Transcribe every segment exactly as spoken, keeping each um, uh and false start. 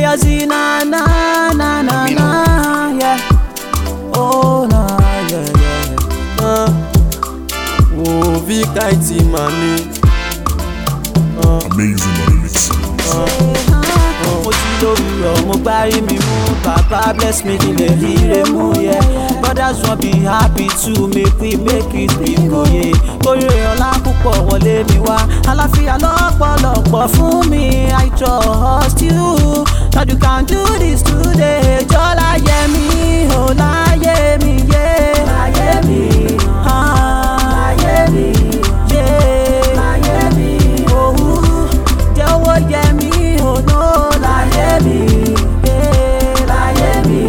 I see na na na na na, yeah. Oh na, yeah yeah. Uh, oh, Vika iti mani. Uh, Amazing on the mix. Mo ti lówùrọ̀ mo gbárí mi mú, Baba bless me kí lè rí ire mú, yeah. Brothers wan be happy too, make we make it big, oh yeah. Kórè ọlá púpọ̀ wọlé mi wá, àlàáfíà lọ́pọ̀lọpọ̀ fún mi. I trust you, that you can do this today. Jọlá yẹ mí, ò láyé mi, yeah. Láyé mi, láyé mi, yeah. Láyé mi, òwú jẹ́ owó yẹ mí, ò nó láyé mi, yeah. Láyé mi,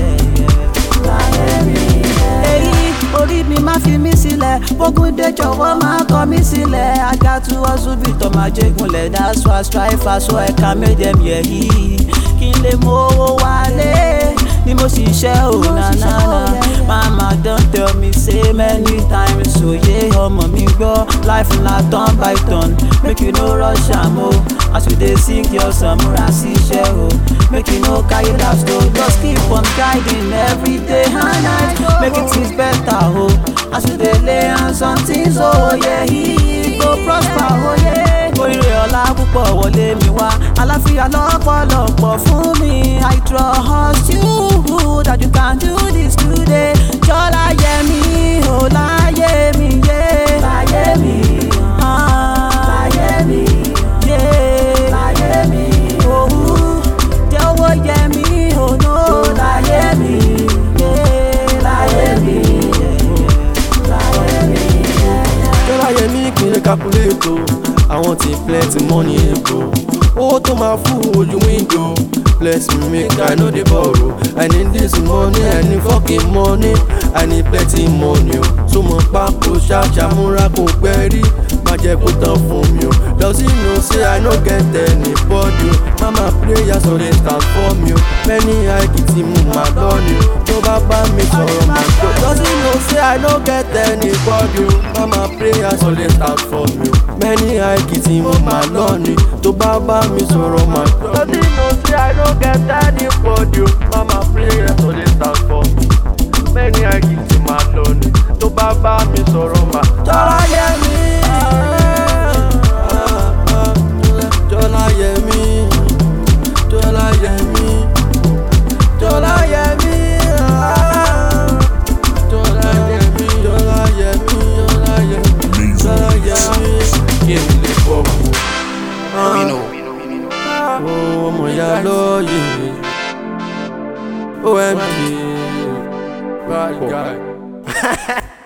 láyé mi. Èyí orí mi má fi mí sílẹ̀, bógun dé jọ̀wọ́ má kọ̀ mí sílẹ̀. I got to hustle bit on my jégúnlẹ̀, that's why I strive fast so I can make them hear yìí. Kí n lè mú owó wálé ni mo ṣiṣẹ́ ò nànánà. Mama don tell me say many times, òye ọmọ mi gbọ́, life na turn by turn, make you no rush am o. As you dey sing your song, múra síṣẹ́ o, make you no carry that slow, just keep on guiding every day and night, make it things better o. As you dey lay hands on things, oh yeah, he go prosper, oh yeah. Kórè ọlá púpọ̀ wọlé mi wá, àlàáfíà lọ́pọ̀lọpọ̀ fún mi. I trust you, that you can do this today. Jọlá yẹ mí, ò láyé mi, yeah. Láyé mi, láyé mi, yeah. Láyé mi, òwú jẹ́ owó yẹ mí, ò nó láyé mi, yeah. Láyé mi, láyé mi, yeah. Jọlá yẹ mí kí n lè calculate o, àwọn tí plenty money ego. Owó tó máa fún ojú window. Bless me, make I no dey borrow. I need this money, I need fucking money, I need plenty money o. So mo pápó ṣàṣàmúra kò pẹ́ rí, má jẹ́ kó tán fún mi o. Does he know say I no get anybody o? Mama prayers always stand for me o. Many àìkì tí mo máa lọ ni o, tó bá bá mi sọ̀rọ̀ máa gbọ́. Does he know say I no get anybody o? Mama prayers always stand for me o. Many àìkì tí mo máa lọ ni, tó bá bá mi sọ̀rọ̀ máa gbọ́. Does he know say I no get anybody o? Mama prayers always stand for me. Many àìkì tí máa lọ ni, tó bá bá mi sọ̀rọ̀ máa gbọ́. Jọlá yẹ mí. Jọlá yẹ mí, Jọlá yẹ mí, Jọlá yẹ mí, Jọlá yẹ mí, Jọlá yẹ mí, Jọlá yẹ mí, Jọlá yẹ mí, kí n lè bọ̀ wò. Oh, ọmọ ìyá lóye, O M G, bad guy.